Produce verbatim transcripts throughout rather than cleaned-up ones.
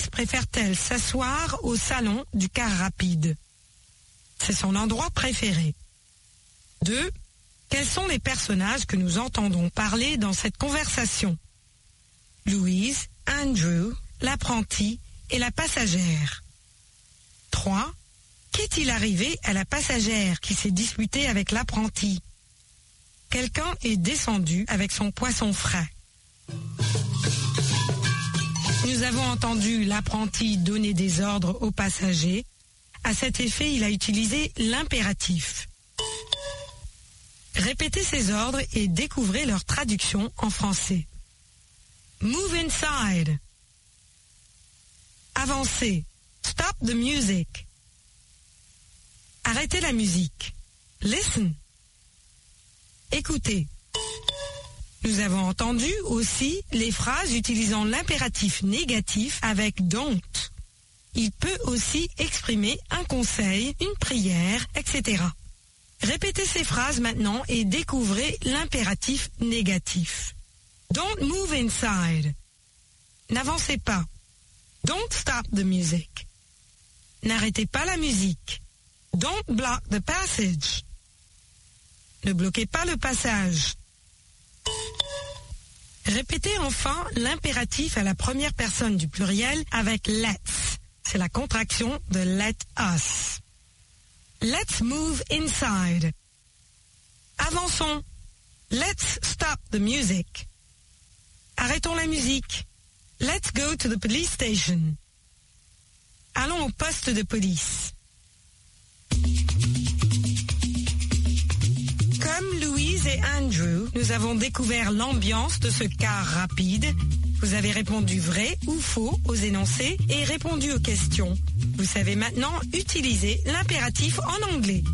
Louise préfère-t-elle s'asseoir au salon du car rapide? C'est son endroit préféré. deux. Quels sont les personnages que nous entendons parler dans cette conversation? Louise, Andrew, l'apprenti et la passagère. trois. Qu'est-il arrivé à la passagère qui s'est disputée avec l'apprenti? Quelqu'un est descendu avec son poisson frais. Nous avons entendu l'apprenti donner des ordres aux passagers. À cet effet, il a utilisé l'impératif. Répétez ces ordres et découvrez leur traduction en français. Move inside. Avancez. Stop the music. Arrêtez la musique. Listen. Écoutez. Nous avons entendu aussi les phrases utilisant l'impératif négatif avec don't. Il peut aussi exprimer un conseil, une prière, et cetera. Répétez ces phrases maintenant et découvrez l'impératif négatif. Don't move inside. N'avancez pas. Don't stop the music. N'arrêtez pas la musique. Don't block the passage. Ne bloquez pas le passage. Répétez enfin l'impératif à la première personne du pluriel avec let's. C'est la contraction de let us. Let's move inside. Avançons. Let's stop the music. Arrêtons la musique. Let's go to the police station. Allons au poste de police. Comme Louise et Andrew, nous avons découvert l'ambiance de ce car rapide. Vous avez répondu vrai ou faux aux énoncés et répondu aux questions. Vous savez maintenant utiliser l'impératif en anglais.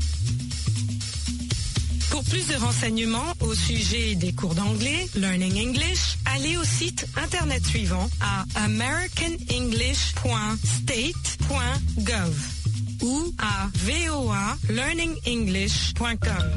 Pour plus de renseignements au sujet des cours d'anglais, Learning English, allez au site internet suivant à american english point state point gov ou à v o a learning english point com.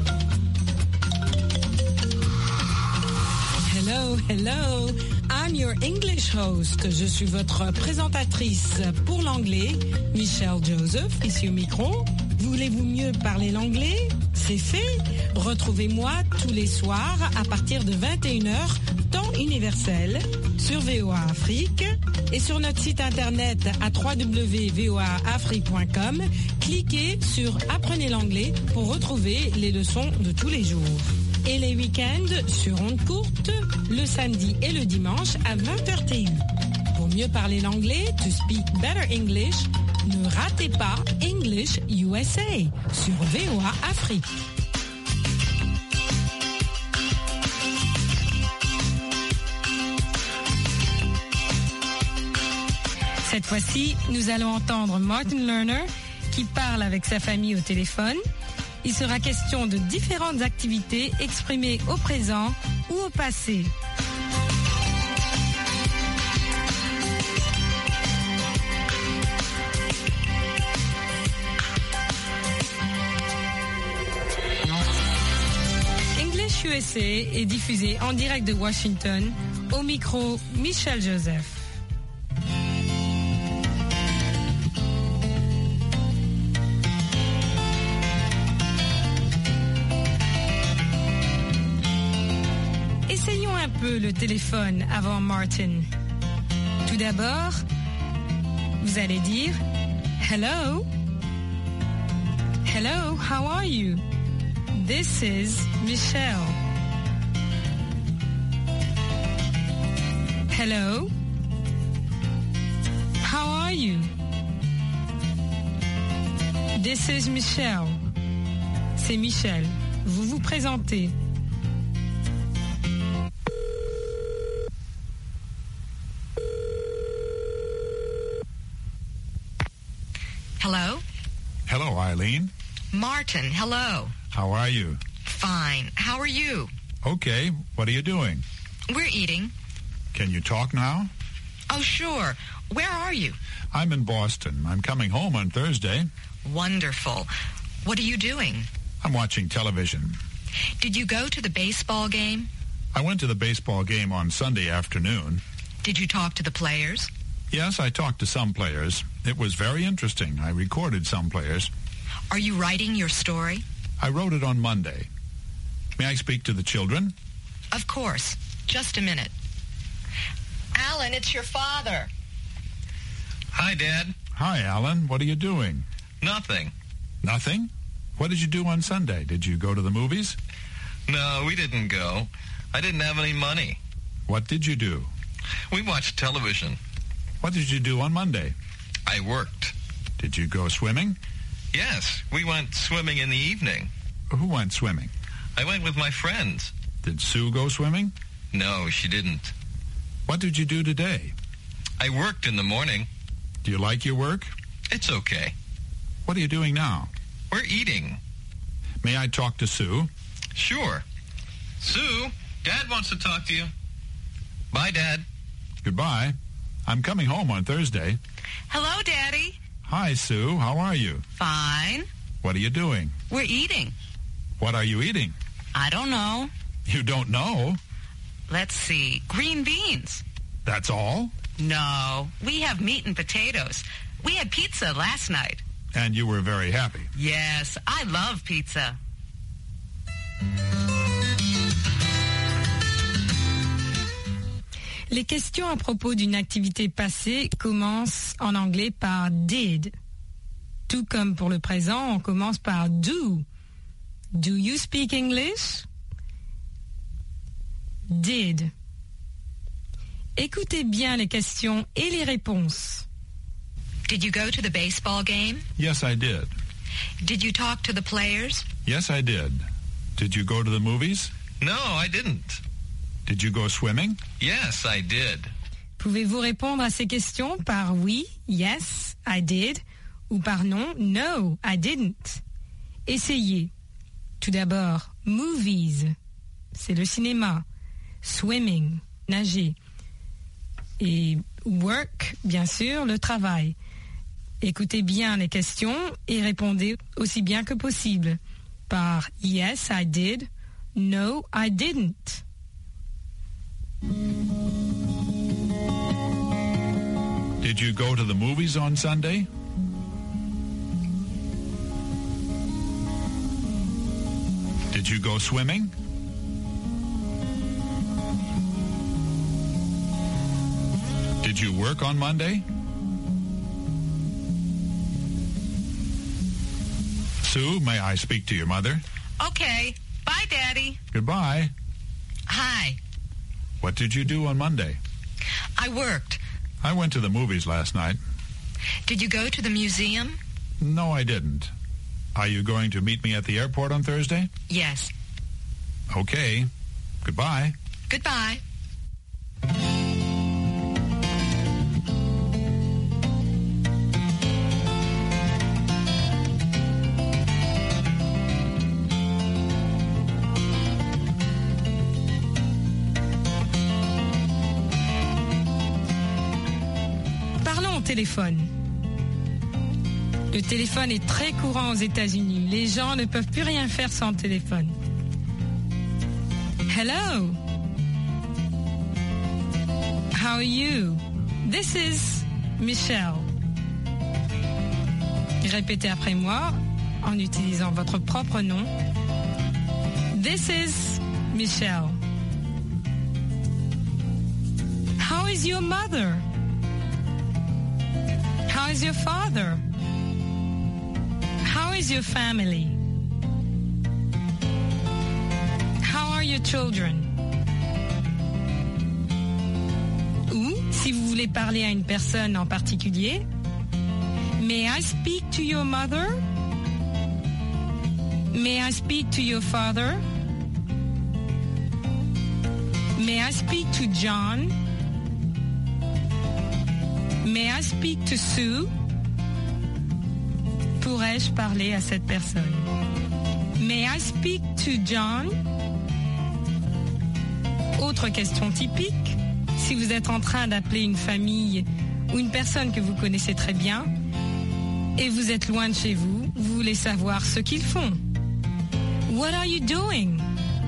Hello, hello, I'm your English host. Je suis votre présentatrice pour l'anglais, Michelle Joseph, ici au micro. Voulez-vous mieux parler l'anglais? C'est fait. Retrouvez-moi tous les soirs à partir de vingt et une heures, temps universel, sur V O A Afrique et sur notre site internet à w w w point v o a afrique point com. Cliquez sur Apprenez l'anglais pour retrouver les leçons de tous les jours. Et les week-ends sur ondes courtes, le samedi et le dimanche à vingt heures T U. Pour mieux parler l'anglais, to speak better English, ne ratez pas English U S A sur V O A Afrique. Cette fois-ci, nous allons entendre Martin Lerner qui parle avec sa famille au téléphone. Il sera question de différentes activités exprimées au présent ou au passé. English U S A est diffusé en direct de Washington. Au micro, Michelle Joseph. Essayons un peu le téléphone avant Martin. Tout d'abord, vous allez dire Hello. Hello, how are you? This is Michelle. Hello. How are you? This is Michelle. C'est Michelle. Vous vous présentez. Hello? Hello, Eileen. Martin, hello. How are you? Fine. How are you? Okay. What are you doing? We're eating. Can you talk now? Oh, sure. Where are you? I'm in Boston. I'm coming home on Thursday. Wonderful. What are you doing? I'm watching television. Did you go to the baseball game? I went to the baseball game on Sunday afternoon. Did you talk to the players? Yes, I talked to some players. It was very interesting. I recorded some players. Are you writing your story? I wrote it on Monday. May I speak to the children? Of course. Just a minute. Alan, it's your father. Hi, Dad. Hi, Alan. What are you doing? Nothing. Nothing? What did you do on Sunday? Did you go to the movies? No, we didn't go. I didn't have any money. What did you do? We watched television. What did you do on Monday? I worked. Did you go swimming? Yes, we went swimming in the evening. Who went swimming? I went with my friends. Did Sue go swimming? No, she didn't. What did you do today? I worked in the morning. Do you like your work? It's okay. What are you doing now? We're eating. May I talk to Sue? Sure. Sue, Dad wants to talk to you. Bye, Dad. Goodbye. I'm coming home on Thursday. Hello, Daddy. Hi, Sue. How are you? Fine. What are you doing? We're eating. What are you eating? I don't know. You don't know? Let's see. Green beans. That's all? No. We have meat and potatoes. We had pizza last night. And you were very happy. Yes, I love pizza. Les questions à propos d'une activité passée commencent en anglais par did. Tout comme pour le présent, on commence par do. Do you speak English? Did. Écoutez bien les questions et les réponses. Did you go to the baseball game? Yes, I did. Did you talk to the players? Yes, I did. Did you go to the movies? No, I didn't. Did you go swimming? Yes, I did. Pouvez-vous répondre à ces questions par oui, yes, I did, ou par non, no, I didn't? Essayez. Tout d'abord, movies, c'est le cinéma. Swimming, nager. Et work, bien sûr, le travail. Écoutez bien les questions et répondez aussi bien que possible par yes, I did, no, I didn't. Did you go to the movies on Sunday? Did you go swimming? Did you work on Monday? Sue, may I speak to your mother? Okay. Bye, Daddy. Goodbye. Hi. What did you do on Monday? I worked. I went to the movies last night. Did you go to the museum? No, I didn't. Are you going to meet me at the airport on Thursday? Yes. Okay. Goodbye. Goodbye. Téléphone. Le téléphone est très courant aux États-Unis. Les gens ne peuvent plus rien faire sans téléphone. Hello. How are you? This is Michelle. Répétez après moi en utilisant votre propre nom. This is Michelle. How is your mother? How is your father? How is your family? How are your children? Ou, si vous voulez parler à une personne en particulier, may I speak to your mother? May I speak to your father? May I speak to John? May I speak to Sue? Pourrais-je parler à cette personne? May I speak to John? Autre question typique, si vous êtes en train d'appeler une famille ou une personne que vous connaissez très bien et vous êtes loin de chez vous, vous voulez savoir ce qu'ils font. What are you doing?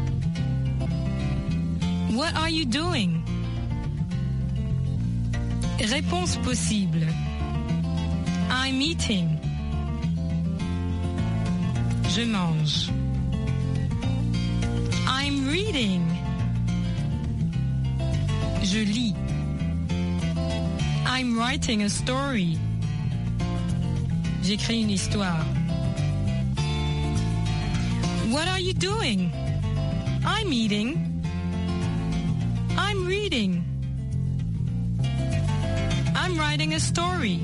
What are you doing? Réponse possible. I'm eating. Je mange. I'm reading. Je lis. I'm writing a story. J'écris une histoire. What are you doing? I'm eating. I'm reading. I'm writing a story.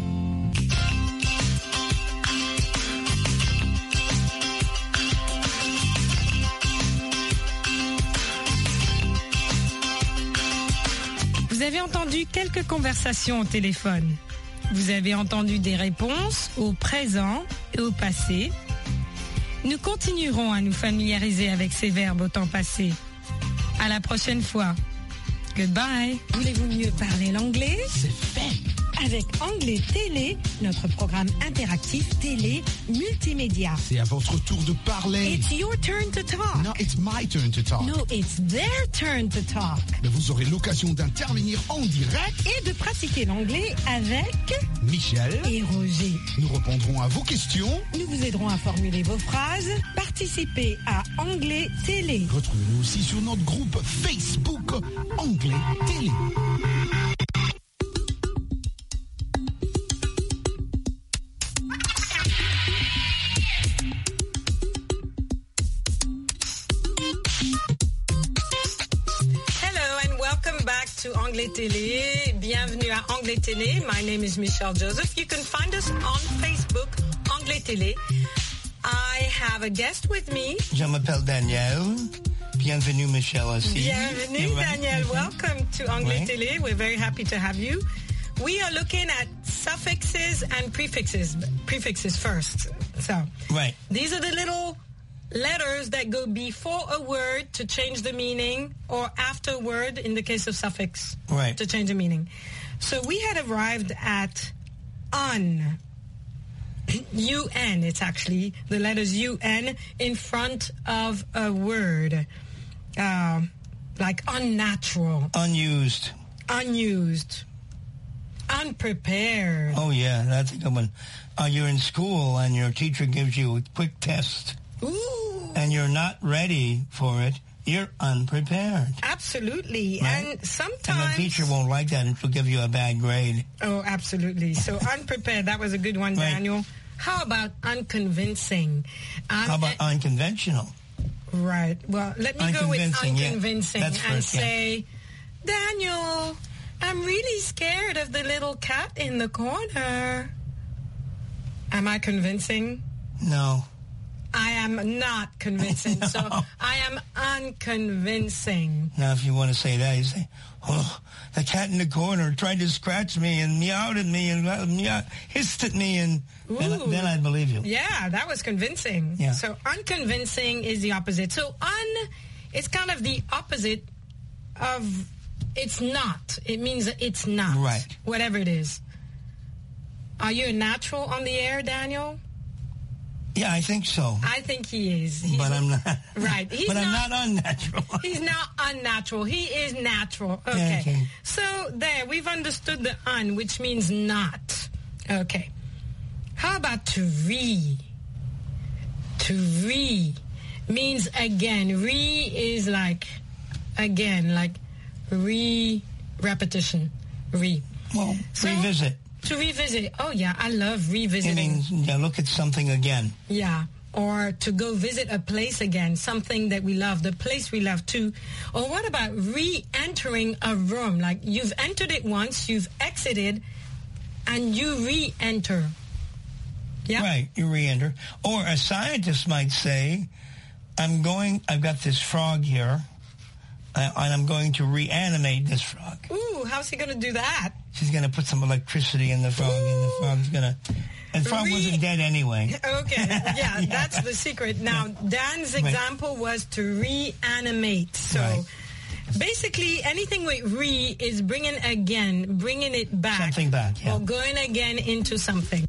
Vous avez entendu quelques conversations au téléphone. Vous avez entendu des réponses au présent et au passé. Nous continuerons à nous familiariser avec ces verbes au temps passé. À la prochaine fois. Goodbye. Voulez-vous mieux parler l'anglais? C'est fait. Avec Anglais Télé, notre programme interactif télé multimédia. C'est à votre tour de parler. It's your turn to talk. No, it's my turn to talk. No, it's their turn to talk. Mais vous aurez l'occasion d'intervenir en direct Et de pratiquer l'anglais avec Michel et Roger. Nous répondrons à vos questions. Nous vous aiderons à formuler vos phrases. Participez à Anglais Télé. Retrouvez-nous aussi sur notre groupe Facebook Anglais Télé. To Anglais Télé. Bienvenue à Anglais Télé. My name is Michelle Joseph. You can find us on Facebook, Anglais Télé. I have a guest with me. Je m'appelle Daniel. Bienvenue, Michelle aussi. Bienvenue, Daniel. Welcome to Anglais right. Télé. We're very happy to have you. We are looking at suffixes and prefixes. Prefixes first. So, right. These are the little letters that go before a word to change the meaning, or after a word in the case of suffix right. to change the meaning. So we had arrived at un. U N, it's actually the letters U N in front of a word. Uh, like unnatural. Unused. Unused. Unprepared. Oh, yeah, that's a good one. Uh, you're in school and your teacher gives you a quick test. Ooh. And you're not ready for it, you're unprepared. Absolutely. Right? And sometimes... And the teacher won't like that and she'll give you a bad grade. Oh, absolutely. So unprepared, that was a good one, right. Daniel. How about unconvincing? Um, How about unconventional? Right. Well, let me go with unconvincing yeah. and first, say, yeah. Daniel, I'm really scared of the little cat in the corner. Am I convincing? No. I am not convincing, no. So I am unconvincing. Now, if you want to say that, you say, oh, the cat in the corner tried to scratch me and meowed at me and meow, hissed at me, and then, then I'd believe you. Yeah, that was convincing. Yeah. So unconvincing is the opposite. So un is kind of the opposite of it's not. It means it's not. Right. Whatever it is. Are you a natural on the air, Daniel? Yeah, I think so. I think he is. He's but I'm not. Right. He's but I'm not, not unnatural. He's not unnatural. He is natural. Okay. okay. So there, we've understood the un, which means not. Okay. How about to re? To re means again. Re is like again, like re repetition. Re. Well, so, revisit. To revisit. Oh, yeah, I love revisiting. It means, yeah, look at something again. Yeah, or to go visit a place again, something that we love, the place we love too. Or what about re-entering a room? Like you've entered it once, you've exited, and you re-enter. Yeah? Right, you re-enter. Or a scientist might say, I'm going, I've got this frog here, uh, and I'm going to reanimate this frog. Ooh, how's he going to do that? She's going to put some electricity in the frog, Ooh. and the frog's going to... And the frog Re- wasn't dead anyway. Okay, yeah, yeah, that's the secret. Now, Dan's example right. was to reanimate. So, right. basically, anything with re is bringing again, bringing it back. Something back, yeah. Or going again into something.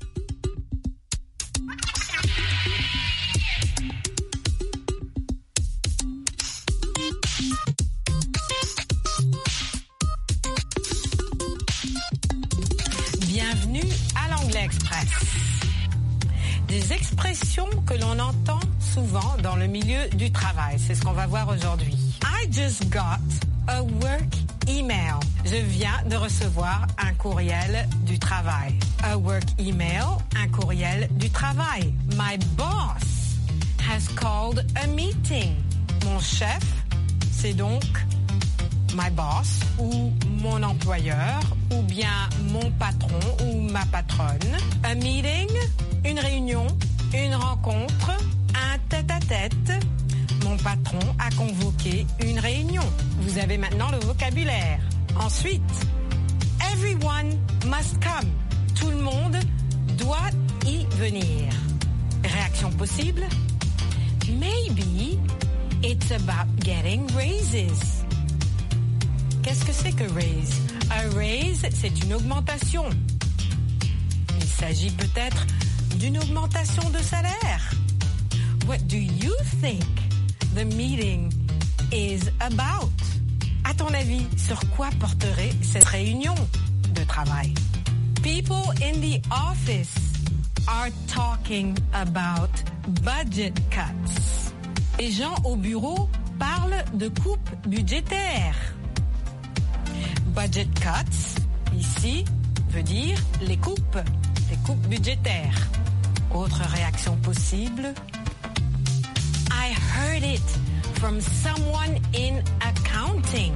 Bienvenue à l'Anglais Express. Des expressions que l'on entend souvent dans le milieu du travail. C'est ce qu'on va voir aujourd'hui. I just got a work email. Je viens de recevoir un courriel du travail. A work email, un courriel du travail. My boss has called a meeting. Mon chef, c'est donc my boss ou mon employeur ou bien mon patron ou ma patronne. A meeting, une réunion, une rencontre, un tête-à-tête. Mon patron a convoqué une réunion. Vous avez maintenant le vocabulaire. Ensuite, everyone must come. Tout le monde doit y venir. Réaction possible? Maybe it's about getting raises. Qu'est-ce que c'est que raise? A raise, c'est une augmentation. Il s'agit peut-être d'une augmentation de salaire. What do you think the meeting is about? À ton avis, sur quoi porterait cette réunion de travail? People in the office are talking about budget cuts. Les gens au bureau parlent de coupes budgétaires. Budget cuts, ici, veut dire les coupes, les coupes budgétaires. Autre réaction possible. I heard it from someone in accounting.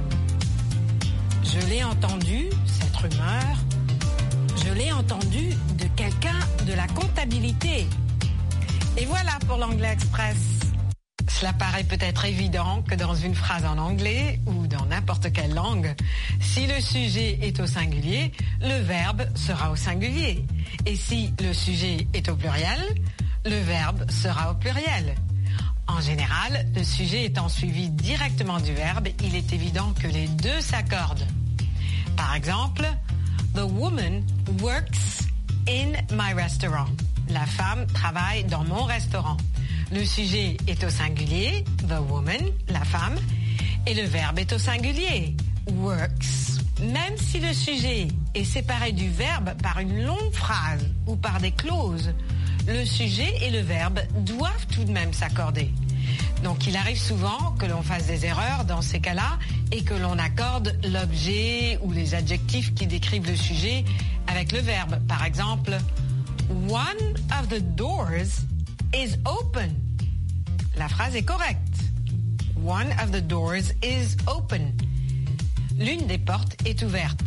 Je l'ai entendu, cette rumeur, je l'ai entendu de quelqu'un de la comptabilité. Et voilà pour l'Anglais Express. Cela paraît peut-être évident que dans une phrase en anglais ou dans n'importe quelle langue, si le sujet est au singulier, le verbe sera au singulier. Et si le sujet est au pluriel, le verbe sera au pluriel. En général, le sujet étant suivi directement du verbe, il est évident que les deux s'accordent. Par exemple, the woman works in my restaurant. La femme travaille dans mon restaurant. Le sujet est au singulier, the woman, la femme, et le verbe est au singulier, works. Même si le sujet est séparé du verbe par une longue phrase ou par des clauses, le sujet et le verbe doivent tout de même s'accorder. Donc il arrive souvent que l'on fasse des erreurs dans ces cas-là et que l'on accorde l'objet ou les adjectifs qui décrivent le sujet avec le verbe. Par exemple, one of the doors is open. La phrase est correcte. One of the doors is open. L'une des portes est ouverte.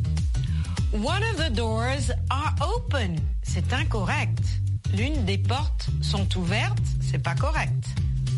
One of the doors are open. C'est incorrect. L'une des portes sont ouvertes, c'est pas correct.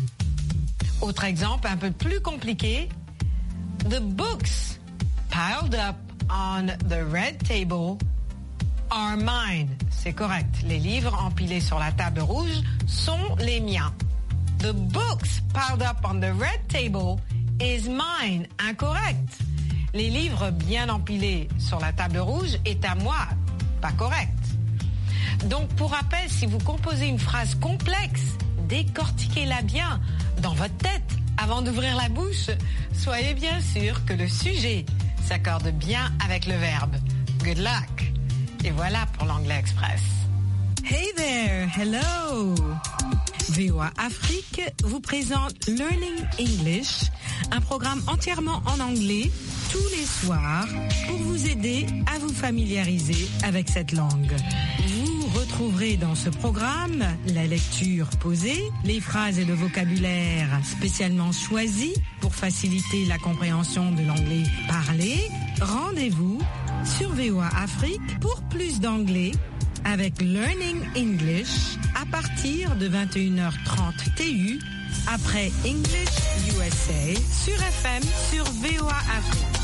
Autre exemple un peu plus compliqué. The books piled up on the red table are mine. C'est correct. Les livres empilés sur la table rouge sont les miens. The books piled up on the red table is mine. Incorrect. Les livres bien empilés sur la table rouge est à moi. Pas correct. Donc, pour rappel, si vous composez une phrase complexe, décortiquez-la bien dans votre tête avant d'ouvrir la bouche. Soyez bien sûr que le sujet s'accorde bien avec le verbe. Good luck. Et voilà pour l'Anglais Express. Hey there, hello. V O A Afrique vous présente Learning English, un programme entièrement en anglais tous les soirs pour vous aider à vous familiariser avec cette langue. Vous retrouverez dans ce programme la lecture posée, les phrases et le vocabulaire spécialement choisis pour faciliter la compréhension de l'anglais parlé. Rendez-vous sur V O A Afrique pour plus d'anglais avec Learning English à partir de vingt et une heures trente T U après English U S A sur F M sur V O A Afrique.